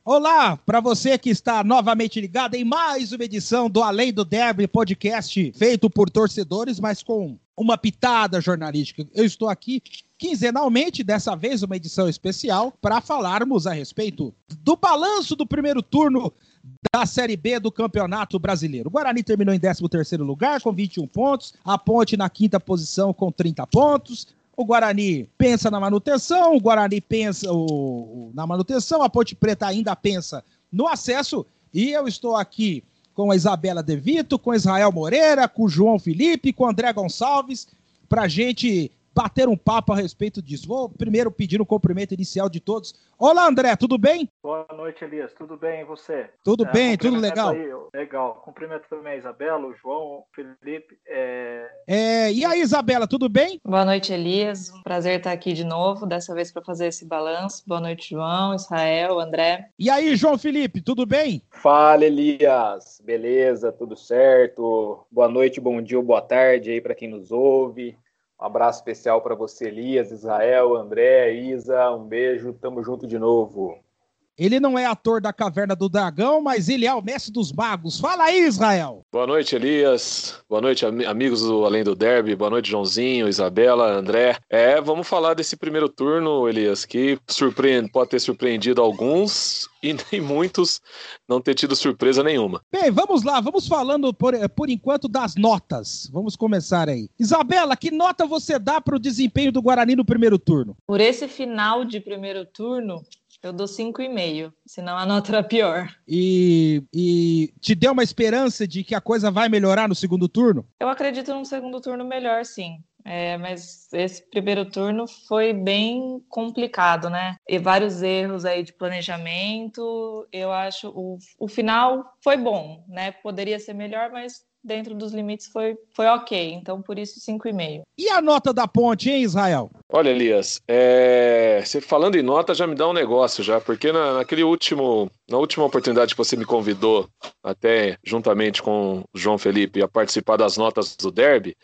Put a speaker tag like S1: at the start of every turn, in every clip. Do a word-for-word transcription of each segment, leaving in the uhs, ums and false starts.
S1: Olá, para você que está novamente ligado em mais uma edição do Além do Derby podcast, feito por torcedores, mas com uma pitada jornalística. Eu estou aqui quinzenalmente, dessa vez uma edição especial, para falarmos a respeito do balanço do primeiro turno da Série B do Campeonato Brasileiro. O Guarani terminou em décimo terceiro lugar com vinte e um pontos, a Ponte na quinta posição com trinta pontos. O Guarani pensa na manutenção, o Guarani pensa o, o, na manutenção, a Ponte Preta ainda pensa no acesso, e eu estou aqui com a Isabela De Vito, com Israel Moreira, com o João Felipe, com o André Gonçalves, para a gente bater um papo a respeito disso. Vou primeiro pedir o cumprimento inicial de todos. Olá, André, tudo bem?
S2: Boa noite, Elias. Tudo bem, e você?
S1: Tudo é, bem, tudo legal?
S2: Aí, legal. Cumprimento também a Isabela, o João, o Felipe. É...
S1: É, e aí, Isabela, tudo bem?
S3: Boa noite, Elias. Um prazer estar aqui de novo, dessa vez para fazer esse balanço. Boa noite, João, Israel, André.
S1: E aí, João Felipe, tudo bem?
S4: Fala, Elias. Beleza, tudo certo? Boa noite, bom dia ou boa tarde aí para quem nos ouve. Um abraço especial para você, Elias, Israel, André, Isa, um beijo, tamo junto de novo.
S1: Ele não é ator da Caverna do Dragão, mas ele é o mestre dos magos. Fala aí, Israel!
S5: Boa noite, Elias. Boa noite, am- amigos do Além do Derby. Boa noite, Joãozinho, Isabela, André. É, vamos falar desse primeiro turno, Elias, que surpreende, pode ter surpreendido alguns e nem muitos não ter tido surpresa nenhuma.
S1: Bem, vamos lá, vamos falando por, por enquanto das notas. Vamos começar aí. Isabela, que nota você dá para o desempenho do Guarani no primeiro turno?
S3: Por esse final de primeiro turno, eu dou cinco e meio, senão a nota era pior.
S1: E, e te deu uma esperança de que a coisa vai melhorar no segundo turno?
S3: Eu acredito num segundo turno melhor, sim. É, mas esse primeiro turno foi bem complicado, né? E vários erros aí de planejamento. Eu acho o, o final foi bom, né? Poderia ser melhor, mas dentro dos limites foi, foi ok. Então, por isso, cinco e meio.
S1: E a nota da Ponte, hein, Israel?
S5: Olha, Elias, é... você falando em nota já me dá um negócio já, porque na, naquele último, na última oportunidade que você me convidou, até juntamente com o João Felipe, a participar das notas do Derby,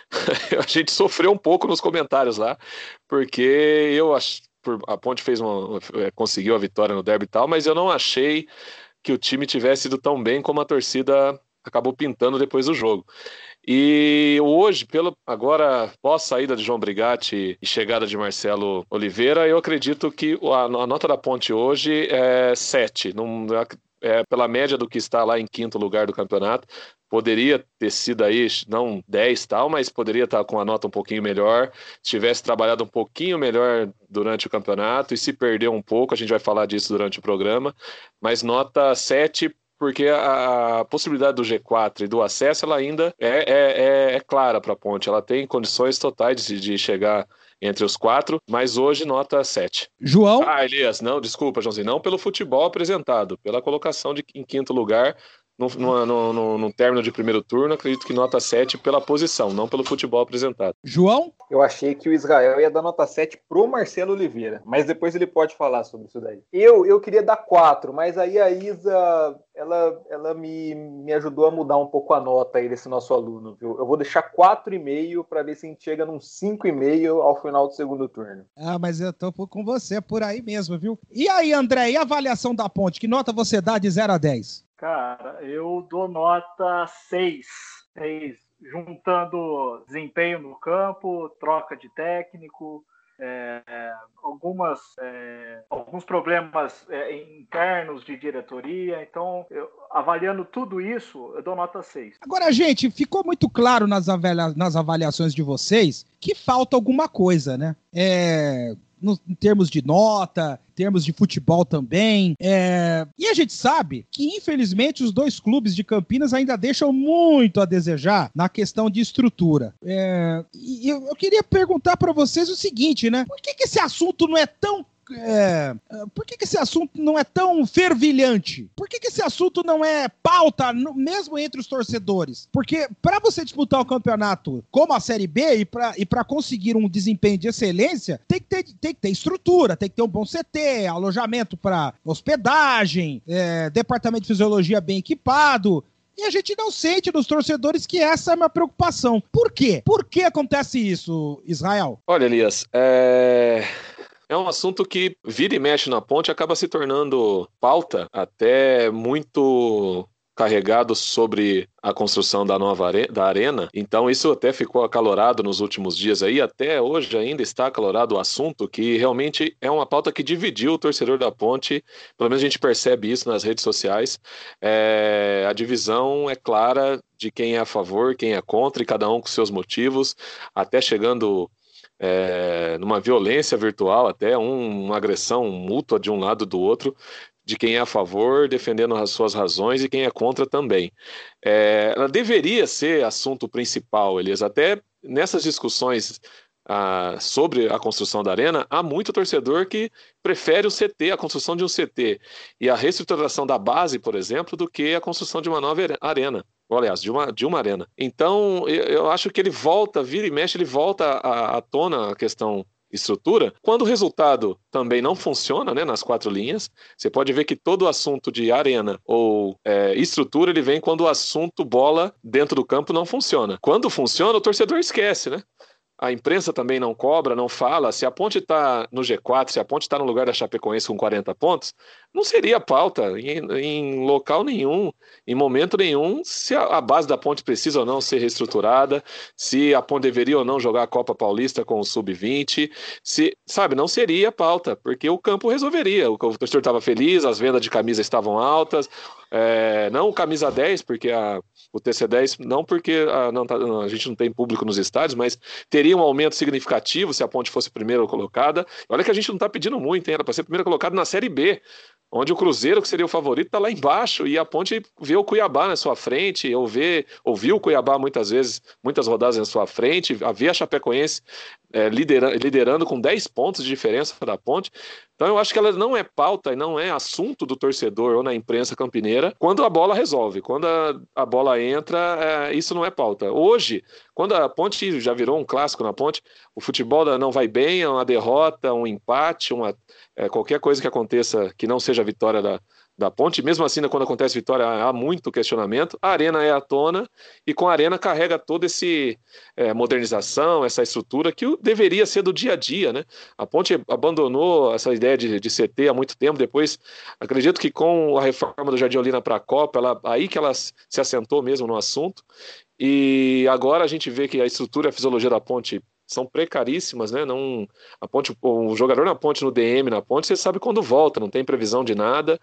S5: a gente sofreu um pouco nos comentários lá, porque eu acho, a Ponte fez uma, conseguiu a vitória no Derby e tal, mas eu não achei que o time tivesse ido tão bem como a torcida acabou pintando depois do jogo. E hoje, pelo, agora, pós saída de João Brigatti e chegada de Marcelo Oliveira, eu acredito que a, a nota da Ponte hoje é sete, não, é pela média do que está lá em quinto lugar do campeonato. Poderia ter sido aí, não dez tal, mas poderia estar com a nota um pouquinho melhor, se tivesse trabalhado um pouquinho melhor durante o campeonato, e se perdeu um pouco, a gente vai falar disso durante o programa, mas nota sete, porque a possibilidade do G quatro e do acesso, ela ainda é, é, é clara para a Ponte, ela tem condições totais de, de chegar entre os quatro, mas hoje nota sete.
S1: João?
S5: Ah, Elias, não, desculpa, Joãozinho, não pelo futebol apresentado, pela colocação de, em quinto lugar, No, no, no, no término de primeiro turno, acredito que nota sete pela posição, não pelo futebol apresentado.
S1: João?
S4: Eu achei que o Israel ia dar nota sete pro Marcelo Oliveira, mas depois ele pode falar sobre isso daí. Eu, eu queria dar quatro, mas aí a Isa, ela, ela me, me ajudou a mudar um pouco a nota aí desse nosso aluno, viu? Eu vou deixar quatro e meio para ver se a gente chega num cinco e meio ao final do segundo turno.
S1: Ah, mas eu tô com você por aí mesmo, viu? E aí, André, e a avaliação da Ponte? Que nota você dá de zero a dez?
S2: Cara, eu dou nota seis. seis. Juntando desempenho no campo, troca de técnico, é, algumas, é, alguns problemas é, internos de diretoria. Então, eu, avaliando tudo isso, eu dou nota seis.
S1: Agora, gente, ficou muito claro nas, avalia- nas avaliações de vocês que falta alguma coisa, né? É... No, em termos de nota, em termos de futebol também. É... E a gente sabe que, infelizmente, os dois clubes de Campinas ainda deixam muito a desejar na questão de estrutura. É... E eu, eu queria perguntar para vocês o seguinte, né? Por que, que esse assunto não é tão É, por que, que esse assunto não é tão fervilhante? Por que, que esse assunto não é pauta, no, mesmo entre os torcedores? Porque para você disputar o campeonato como a Série B e para e para conseguir um desempenho de excelência, tem que, ter, tem que ter estrutura, tem que ter um bom C T, alojamento para hospedagem, é, departamento de fisiologia bem equipado. E a gente não sente nos torcedores que essa é uma preocupação. Por quê? Por que acontece isso, Israel?
S5: Olha, Elias, é... é um assunto que vira e mexe na Ponte, acaba se tornando pauta até muito carregado sobre a construção da nova are- da arena. Então isso até ficou acalorado nos últimos dias aí, até hoje ainda está acalorado o assunto, que realmente é uma pauta que dividiu o torcedor da Ponte, pelo menos a gente percebe isso nas redes sociais. É, a divisão é clara de quem é a favor, quem é contra, e cada um com seus motivos, até chegando é, numa violência virtual, até um, uma agressão mútua de um lado do outro, de quem é a favor, defendendo as suas razões, e quem é contra também. É, ela deveria ser assunto principal, Elias. Até nessas discussões ah, sobre a construção da arena, há muito torcedor que prefere o C T, a construção de um C T, e a reestruturação da base, por exemplo, do que a construção de uma nova arena. Ou, aliás, de uma, de uma arena. Então, eu, eu acho que ele volta, vira e mexe, ele volta à, à tona a questão estrutura, quando o resultado também não funciona, né, nas quatro linhas. Você pode ver que todo o assunto de arena ou é, estrutura, ele vem quando o assunto bola dentro do campo não funciona. Quando funciona, o torcedor esquece, né? A imprensa também não cobra, não fala. Se a Ponte está no G quatro, se a Ponte está no lugar da Chapecoense com quarenta pontos, não seria pauta em, em local nenhum, em momento nenhum, se a, a base da Ponte precisa ou não ser reestruturada, se a Ponte deveria ou não jogar a Copa Paulista com o sub vinte, se, sabe, não seria pauta, porque o campo resolveria. O, o torcedor estava feliz, as vendas de camisa estavam altas, é, não o camisa dez, porque a, o T C dez, não porque a, não tá, a gente não tem público nos estádios, mas teria um aumento significativo se a Ponte fosse primeira colocada. Olha que a gente não está pedindo muito, hein? Era para ser primeira colocada na Série B, onde o Cruzeiro, que seria o favorito, está lá embaixo, e a Ponte vê o Cuiabá na sua frente, ou vê, ouviu o Cuiabá muitas vezes, muitas rodadas na sua frente, vê a Chapecoense é, lidera, liderando com dez pontos de diferença da Ponte. Então eu acho que ela não é pauta e não é assunto do torcedor ou na imprensa campineira quando a bola resolve, quando a, a bola entra, é, isso não é pauta. Hoje, quando a Ponte já virou um clássico na Ponte, o futebol não vai bem, é uma derrota, um empate, uma, é, qualquer coisa que aconteça que não seja a vitória da, da Ponte, mesmo assim, quando acontece vitória, há muito questionamento. A arena é à tona, e com a arena carrega toda essa é, modernização, essa estrutura que deveria ser do dia a dia, né? A Ponte abandonou essa ideia de, de C T há muito tempo. Depois, acredito que com a reforma do Jardim Olina para a Copa, ela, aí que ela se assentou mesmo no assunto, e agora a gente vê que a estrutura e a fisiologia da Ponte são precaríssimas, né? Não, a Ponte, o jogador na Ponte, no D M na Ponte, você sabe quando volta, não tem previsão de nada.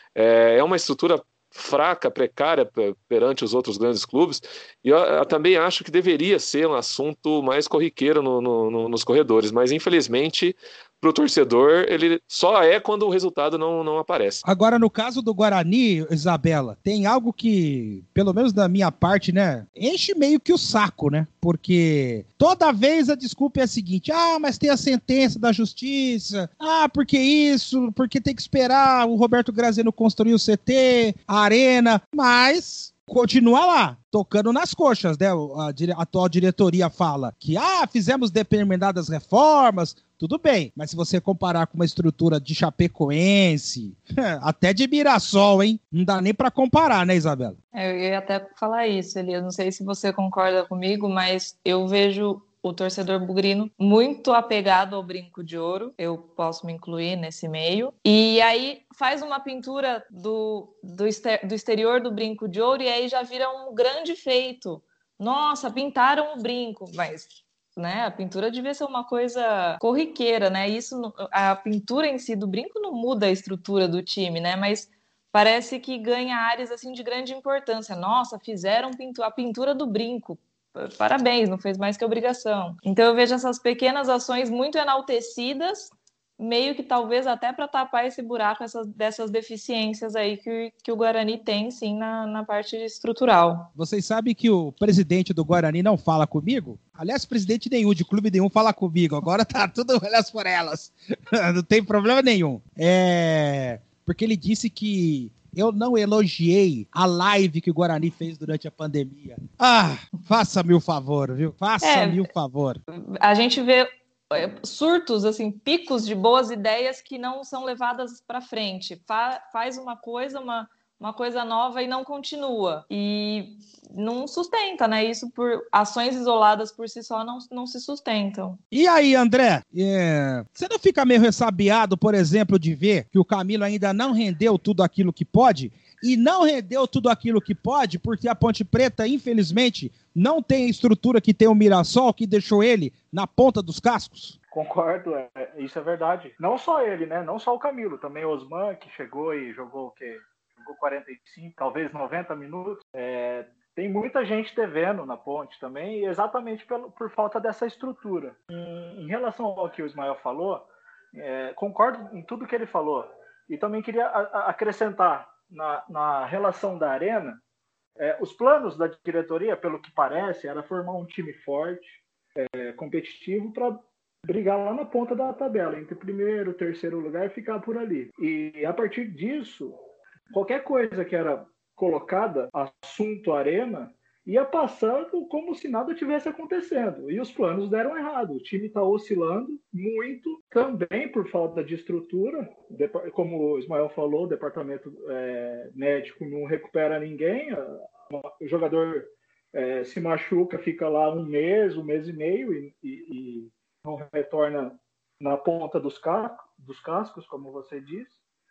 S5: É uma estrutura fraca, precária perante os outros grandes clubes, e eu, eu também acho que deveria ser um assunto mais corriqueiro no, no, no, nos corredores, mas infelizmente para o torcedor ele só é quando o resultado não, não aparece.
S1: Agora, no caso do Guarani, Isabela, tem algo que, pelo menos da minha parte, né, enche meio que o saco, né? Porque toda vez a desculpa é a seguinte: ah, mas tem a sentença da justiça, ah, porque isso, porque tem que esperar o Roberto Graziano construir o C T, a arena, mas continua lá, tocando nas coxas, né? A, dire... a atual diretoria fala que, ah, fizemos determinadas reformas, tudo bem, mas se você comparar com uma estrutura de Chapecoense, até de Mirassol, hein? Não dá nem pra comparar, né, Isabela?
S3: Eu ia até falar isso, Elias. Não sei se você concorda comigo, mas eu vejo o torcedor bugrino muito apegado ao brinco de ouro. Eu posso me incluir nesse meio. E aí faz uma pintura do, do, exter, do exterior do brinco de ouro e aí já vira um grande feito. Nossa, pintaram o brinco, mas... né? A pintura devia ser uma coisa corriqueira, né? Isso, a pintura em si do brinco não muda a estrutura do time, né? Mas parece que ganha áreas assim de grande importância. Nossa, fizeram a pintura do brinco. Parabéns, não fez mais que obrigação. Então eu vejo essas pequenas ações muito enaltecidas, meio que talvez até para tapar esse buraco essas, dessas deficiências aí que, que o Guarani tem, sim, na, na parte estrutural.
S1: Vocês sabem que o presidente do Guarani não fala comigo? Aliás, presidente nenhum, de clube nenhum fala comigo. Agora tá tudo elas por elas. Não tem problema nenhum. É... Porque ele disse que eu não elogiei a live que o Guarani fez durante a pandemia. Ah, faça-me o favor, viu? Faça-me é, o favor.
S3: A gente vê surtos, assim, picos de boas ideias que não são levadas para frente. Fa- faz uma coisa, uma, uma coisa nova e não continua. E não sustenta, né? Isso por ações isoladas por si só não, não se sustentam.
S1: E aí, André, é... você não fica meio ressabiado, por exemplo, de ver que o Camilo ainda não rendeu tudo aquilo que pode? E não rendeu tudo aquilo que pode porque a Ponte Preta, infelizmente, não tem a estrutura que tem o Mirassol, que deixou ele na ponta dos cascos?
S2: Concordo, é, isso é verdade. Não só ele, né? Não só o Camilo, também o Osman, que chegou e jogou o quê? Jogou quarenta e cinco, talvez noventa minutos. É, tem muita gente devendo na Ponte também, exatamente pelo, por falta dessa estrutura. Em, em relação ao que o Ismael falou, é, concordo em tudo que ele falou. E também queria a, a acrescentar na, na relação da Arena, é, os planos da diretoria, pelo que parece, era formar um time forte, é, competitivo, para brigar lá na ponta da tabela, entre primeiro e terceiro lugar, e ficar por ali. E a partir disso, qualquer coisa que era colocada, assunto Arena, ia passando como se nada tivesse acontecendo. E os planos deram errado. O time está oscilando muito, também por falta de estrutura. Como o Ismael falou, o departamento é, médico não recupera ninguém. O jogador é, se machuca, fica lá um mês, um mês e meio e, e, e não retorna na ponta dos, cascos, dos cascos, como você disse.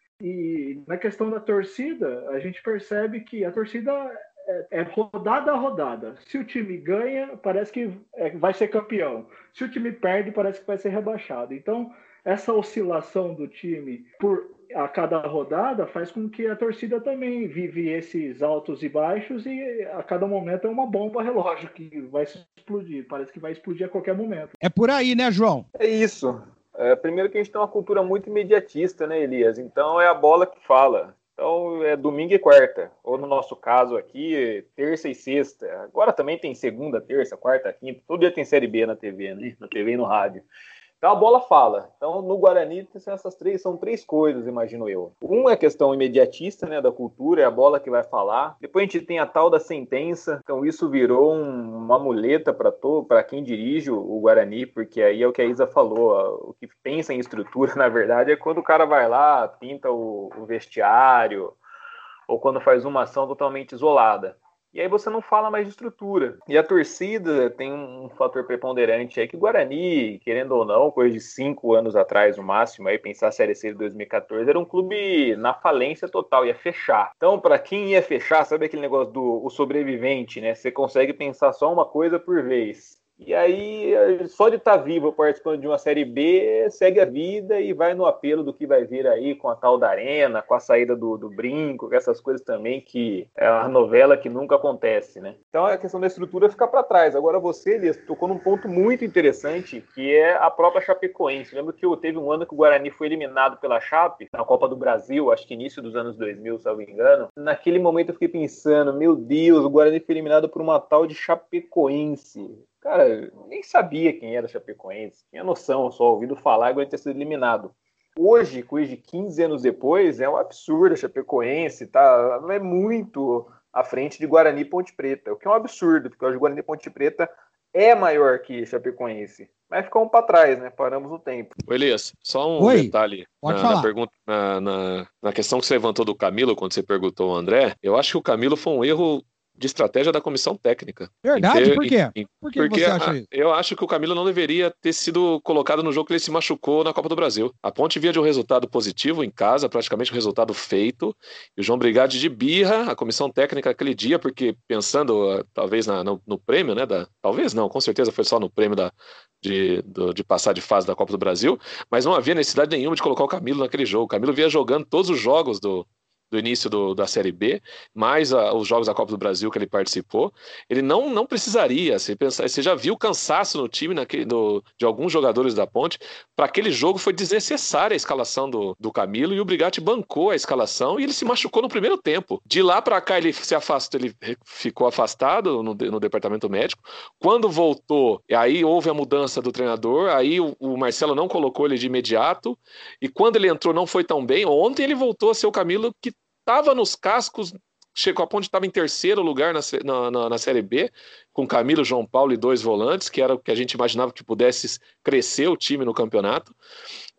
S2: E na questão da torcida, a gente percebe que a torcida é, é rodada a rodada. Se o time ganha, parece que é, vai ser campeão. Se o time perde, parece que vai ser rebaixado. Então, essa oscilação do time por, a cada rodada faz com que a torcida também vive esses altos e baixos e a cada momento é uma bomba relógio que vai se explodir. Parece que vai explodir a qualquer momento.
S1: É por aí, né, João?
S4: É isso. É, primeiro que a gente tem uma cultura muito imediatista, né, Elias? Então é a bola que fala. Então é domingo e quarta. Ou no nosso caso aqui, terça e sexta. Agora também tem segunda, terça, quarta, quinta. Todo dia tem Série B na T V, né? Na T V e no rádio. Então a bola fala. Então no Guarani são essas três, são três coisas, imagino eu. Um é a questão imediatista, né, da cultura, é a bola que vai falar. Depois a gente tem a tal da sentença. Então isso virou um, uma muleta para quem dirige o, o Guarani, porque aí é o que a Isa falou. Ó, o que pensa em estrutura, na verdade, é quando o cara vai lá, pinta o, o vestiário, ou quando faz uma ação totalmente isolada. E aí você não fala mais de estrutura. E a torcida tem um fator preponderante aí que o Guarani, querendo ou não, coisa de cinco anos atrás, no máximo, aí pensar a Série C de dois mil e catorze, era um clube na falência total, ia fechar. Então, para quem ia fechar, sabe aquele negócio do o sobrevivente, né? Você consegue pensar só uma coisa por vez. E aí, só de estar vivo participando de uma Série B, segue a vida e vai no apelo do que vai vir aí com a tal da Arena, com a saída do, do Brinco, com essas coisas também, que é uma novela que nunca acontece, né? Então a questão da estrutura fica para trás. Agora você, Elias, tocou num ponto muito interessante, que é a própria Chapecoense. Lembro que teve um ano que o Guarani foi eliminado pela Chape, na Copa do Brasil, acho que início dos anos dois mil, se eu não me engano. Naquele momento eu fiquei pensando, meu Deus, o Guarani foi eliminado por uma tal de Chapecoense. Cara, nem sabia quem era Chapecoense, tinha noção, só ouvido falar e agora ter sido eliminado. Hoje, coisa de quinze anos depois, é um absurdo a Chapecoense, tá? É muito à frente de Guarani e Ponte Preta, o que é um absurdo, porque hoje Guarani e Ponte Preta é maior que Chapecoense. Mas ficamos para trás, né? Paramos no tempo.
S5: Ô Elias, só um
S1: Oi,
S5: detalhe
S1: pode
S5: na,
S1: falar.
S5: Na, pergunta, na, na, na questão que você levantou do Camilo, quando você perguntou ao André, eu acho que o Camilo foi um erro de estratégia da comissão técnica.
S1: Verdade?
S5: Ter,
S1: Por quê?
S5: Em,
S1: Por que
S5: porque
S1: você acha
S5: a,
S1: isso?
S5: eu acho que o Camilo não deveria ter sido colocado no jogo que ele se machucou na Copa do Brasil. A Ponte via de um resultado positivo em casa, praticamente um resultado feito, e o João Brigatti de birra, a comissão técnica aquele dia, porque pensando uh, talvez na, no, no prêmio, né, da, talvez não, com certeza foi só no prêmio da, de, do, de passar de fase da Copa do Brasil, mas não havia necessidade nenhuma de colocar o Camilo naquele jogo. O Camilo via jogando todos os jogos do do início do, da Série B, mais a, os jogos da Copa do Brasil que ele participou, ele não, não precisaria, você, pensa, você já viu o cansaço no time naquele, do, de alguns jogadores da Ponte, para aquele jogo foi desnecessária a escalação do, do Camilo, e o Brigatti bancou a escalação e ele se machucou no primeiro tempo. De lá para cá ele se afastou, ele ficou afastado no, no departamento médico, quando voltou, aí houve a mudança do treinador, aí o, o Marcelo não colocou ele de imediato, e quando ele entrou não foi tão bem. Ontem ele voltou a ser o Camilo que estava nos cascos, chegou a Ponte, estava em terceiro lugar na, na, na Série B, com Camilo, João Paulo e dois volantes, que era o que a gente imaginava que pudesse crescer o time no campeonato.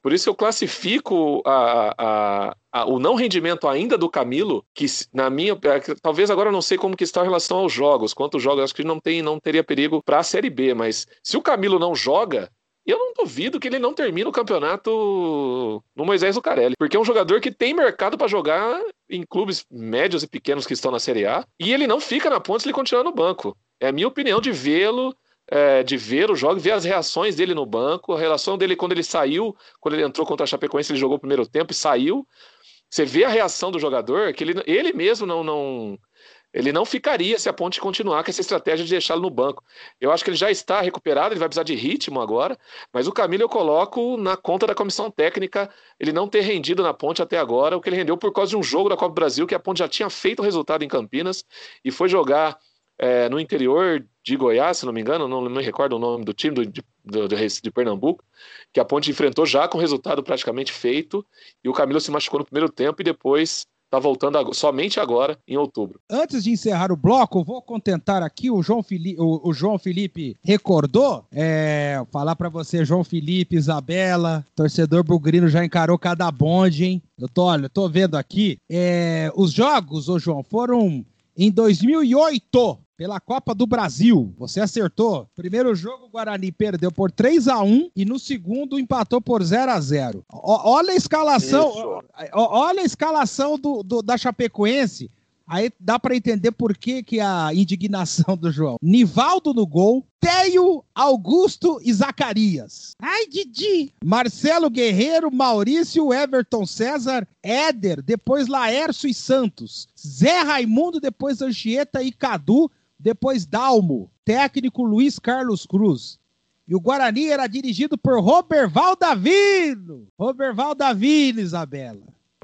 S5: Por isso eu classifico a, a, a, o não rendimento ainda do Camilo, que na minha... Talvez agora eu não sei como que está em relação aos jogos. Quantos jogos, acho que não, tem, não teria perigo para a Série B, mas se o Camilo não joga, eu não duvido que ele não termine o campeonato no Moisés Lucarelli, porque é um jogador que tem mercado para jogar em clubes médios e pequenos que estão na Série A, e ele não fica na ponta se ele continuar no banco. É a minha opinião de vê-lo, é, de ver o jogo, ver as reações dele no banco, a relação dele quando ele saiu, quando ele entrou contra a Chapecoense, ele jogou o primeiro tempo e saiu. Você vê a reação do jogador, que ele, ele mesmo não... não Ele não ficaria se a Ponte continuar com essa estratégia de deixá-lo no banco. Eu acho que ele já está recuperado, ele vai precisar de ritmo agora, mas o Camilo eu coloco na conta da comissão técnica ele não ter rendido na Ponte até agora, o que ele rendeu por causa de um jogo da Copa do Brasil, que a Ponte já tinha feito o resultado em Campinas e foi jogar é, no interior de Goiás, se não me engano, não me recordo o nome do time do, de, do, de Pernambuco, que a Ponte enfrentou já com o resultado praticamente feito, e o Camilo se machucou no primeiro tempo e depois... Tá voltando agora, somente agora, em outubro.
S1: Antes de encerrar o bloco, eu vou contentar aqui, o João Felipe, o, o João Felipe recordou, é, falar pra você, João Felipe, Isabela, torcedor bugrino já encarou cada bonde, hein? Eu tô, olha, eu tô vendo aqui, é, os jogos, ô João, foram em dois mil e oito, pela Copa do Brasil. Você acertou. Primeiro jogo, o Guarani perdeu por três a um e no segundo empatou por zero a zero. O, olha a escalação, o, olha a escalação do, do, da Chapecoense. Aí dá pra entender por que, que a indignação do João. Nivaldo no gol, Teio, Augusto e Zacarias. Ai, Didi! Marcelo Guerreiro, Maurício, Everton César, Éder, depois Laércio e Santos. Zé Raimundo, depois Anchieta e Cadu, depois Dalmo. Técnico Luiz Carlos Cruz. E o Guarani era dirigido por Roberval Davino. Roberval Davino, Isabela.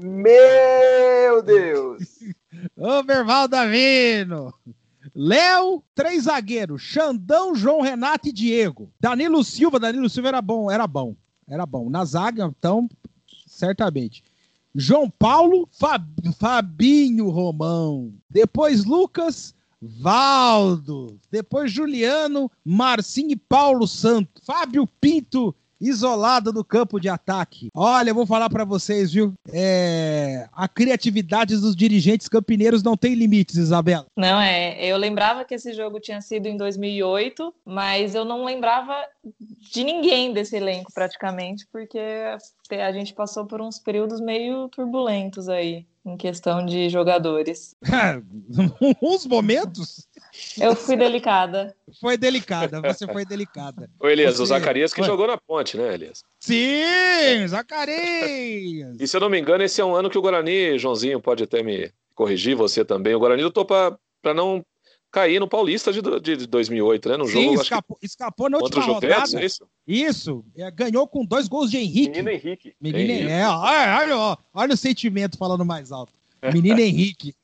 S4: Meu Deus!
S1: Roberval Davino. Léo, três zagueiros. Xandão, João Renato e Diego. Danilo Silva. Danilo Silva era bom, era bom. Era bom. Na zaga, então, certamente. João Paulo, Fab... Fabinho Romão. Depois Lucas, Valdo. Depois Juliano, Marcinho e Paulo Santos. Fábio Pinto, isolado no campo de ataque. Olha, eu vou falar pra vocês, viu? É... A criatividade dos dirigentes campineiros não tem limites, Isabela.
S3: Não, é. Eu lembrava que esse jogo tinha sido em dois mil e oito, mas eu não lembrava de ninguém desse elenco praticamente, porque a gente passou por uns períodos meio turbulentos aí, em questão de jogadores.
S1: Uns momentos...
S3: Eu fui delicada.
S1: Foi delicada, você foi delicada.
S5: Ô, Elias,
S1: você...
S5: o Zacarias que
S1: Oi.
S5: jogou na Ponte, né, Elias?
S1: Sim, Zacarias!
S5: E se eu não me engano, esse é um ano que o Guarani, Joãozinho pode até me corrigir, você também, o Guarani lutou pra, pra não cair no Paulista de, de dois mil e oito, né? No
S1: Sim,
S5: jogo,
S1: escapou, que... escapou na
S5: última
S1: última
S5: rodada.
S1: rodada.
S5: É isso?
S1: Isso, é, ganhou com dois gols de Henrique.
S4: Menino Henrique.
S1: Menino
S5: Henrique.
S1: É, olha, olha, olha o sentimento falando mais alto. Menino Henrique.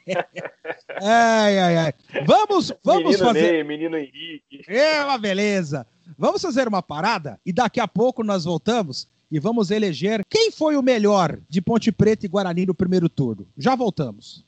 S1: Ai, ai, ai. Vamos, vamos
S4: menino
S1: fazer...
S4: Ney, menino Henrique.
S1: É uma beleza. Vamos fazer uma parada e daqui a pouco nós voltamos e vamos eleger quem foi o melhor de Ponte Preta e Guarani no primeiro turno. Já voltamos.